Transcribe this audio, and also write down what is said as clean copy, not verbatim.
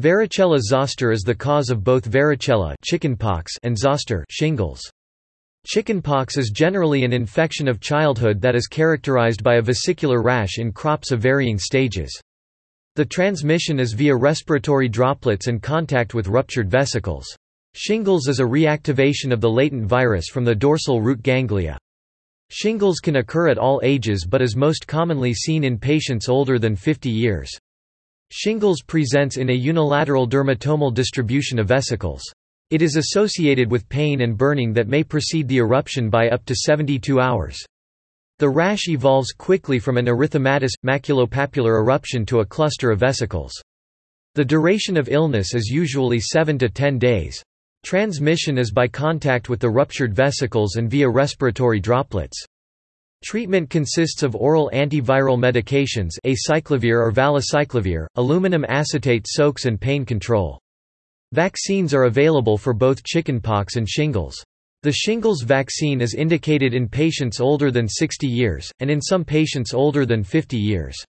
Varicella zoster is the cause of both varicella chickenpox and zoster shingles. Chickenpox is generally an infection of childhood that is characterized by a vesicular rash in crops of varying stages. The transmission is via respiratory droplets and contact with ruptured vesicles. Shingles is a reactivation of the latent virus from the dorsal root ganglia. Shingles can occur at all ages but is most commonly seen in patients older than 50 years. Shingles presents in a unilateral dermatomal distribution of vesicles. It is associated with pain and burning that may precede the eruption by up to 72 hours. The rash evolves quickly from an erythematous, maculopapular eruption to a cluster of vesicles. The duration of illness is usually 7 to 10 days. Transmission is by contact with the ruptured vesicles and via respiratory droplets. Treatment consists of oral antiviral medications acyclovir or valacyclovir, aluminum acetate soaks and pain control. Vaccines are available for both chickenpox and shingles. The shingles vaccine is indicated in patients older than 60 years, and in some patients older than 50 years.